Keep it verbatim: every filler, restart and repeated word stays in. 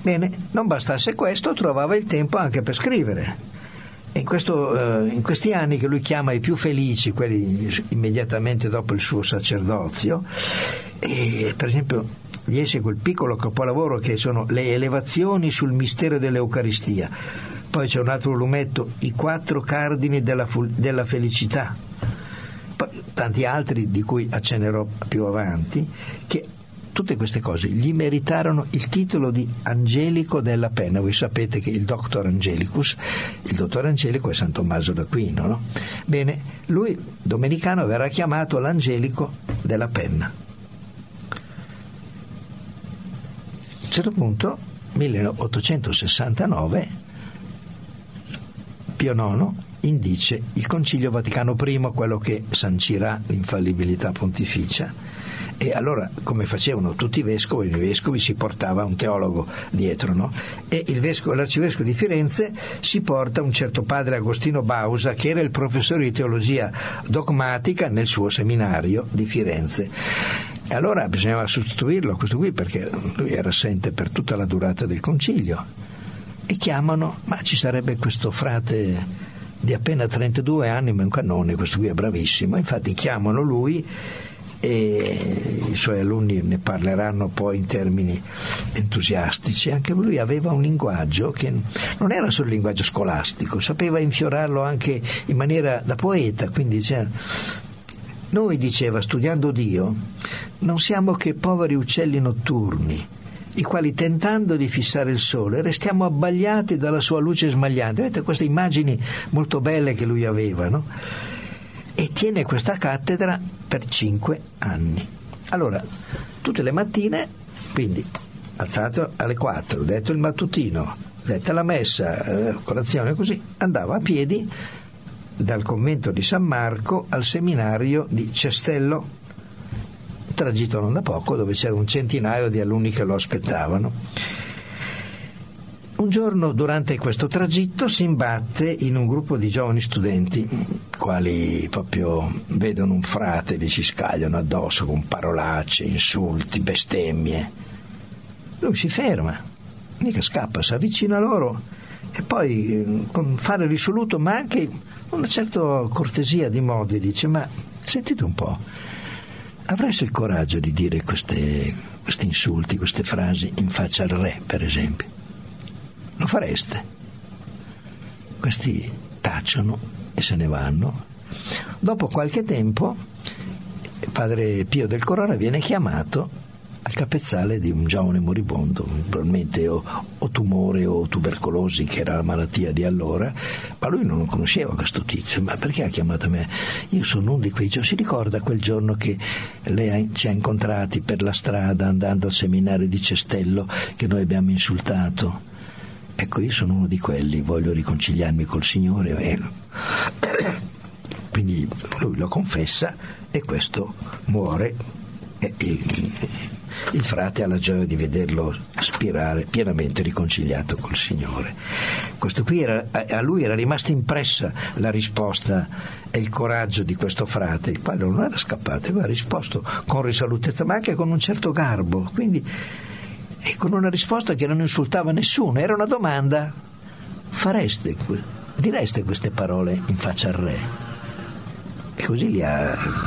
Bene, non bastasse questo, trovava il tempo anche per scrivere. In, questo, eh, in questi anni che lui chiama i più felici, quelli immediatamente dopo il suo sacerdozio, e, per esempio gli esce quel piccolo capolavoro che sono le elevazioni sul mistero dell'Eucaristia, poi c'è un altro volumetto, i quattro cardini della, della felicità, poi tanti altri di cui accennerò più avanti, che tutte queste cose gli meritarono il titolo di Angelico della Penna. Voi sapete che il Doctor Angelicus, il dottor Angelico è San Tommaso d'Aquino, no? Bene, lui domenicano verrà chiamato l'Angelico della Penna. A un certo punto, milleottocentosessantanove, Pio nono indice il Concilio Vaticano I, quello che sancirà l'infallibilità pontificia. E allora, come facevano tutti i vescovi, i vescovi si portava un teologo dietro, no? E il vescovo, l'arcivescovo di Firenze si porta un certo padre Agostino Bausa, che era il professore di teologia dogmatica nel suo seminario di Firenze. E allora bisognava sostituirlo a questo qui, perché lui era assente per tutta la durata del concilio. E chiamano, ma ci sarebbe questo frate di appena trentadue anni, ma è un cannone, questo qui è bravissimo. Infatti chiamano lui, e i suoi alunni ne parleranno poi in termini entusiastici. Anche lui aveva un linguaggio che non era solo il linguaggio scolastico, sapeva infiorarlo anche in maniera da poeta, quindi cioè, noi, diceva, studiando Dio, non siamo che poveri uccelli notturni, i quali tentando di fissare il sole restiamo abbagliati dalla sua luce smagliante. Vedete queste immagini molto belle che lui aveva, no? E tiene questa cattedra per cinque anni. Allora, tutte le mattine, quindi alzato alle quattro, detto il mattutino, detta la messa, eh, colazione, così, andava a piedi dal convento di San Marco al seminario di Cestello, tragitto non da poco, dove c'era un centinaio di alunni che lo aspettavano. Un giorno durante questo tragitto si imbatte in un gruppo di giovani studenti, quali proprio vedono un frate e gli si scagliano addosso con parolacce, insulti, bestemmie. Lui si ferma, mica scappa, si avvicina a loro e poi con fare risoluto, ma anche una certa cortesia di modi, dice: ma sentite un po', avreste il coraggio di dire queste, questi insulti, queste frasi in faccia al re, per esempio? Lo fareste? Questi tacciono e se ne vanno. Dopo qualche tempo padre Pio del Corona viene chiamato al capezzale di un giovane moribondo, probabilmente o, o tumore o tubercolosi, che era la malattia di allora, ma lui non conosceva questo tizio. Ma perché ha chiamato me? Io sono uno di quei giorni. Si ricorda quel giorno che lei ci ha incontrati per la strada andando al seminario di Cestello, che noi abbiamo insultato? Ecco, io sono uno di quelli, voglio riconciliarmi col Signore. E quindi lui lo confessa e questo muore, e il, il frate ha la gioia di vederlo spirare pienamente riconciliato col Signore. Questo qui era, a lui era rimasta impressa la risposta e il coraggio di questo frate, il quale non era scappato, aveva risposto con risolutezza, ma anche con un certo garbo, quindi, e con una risposta che non insultava nessuno. Era una domanda: fareste, direste queste parole in faccia al re? E così li ha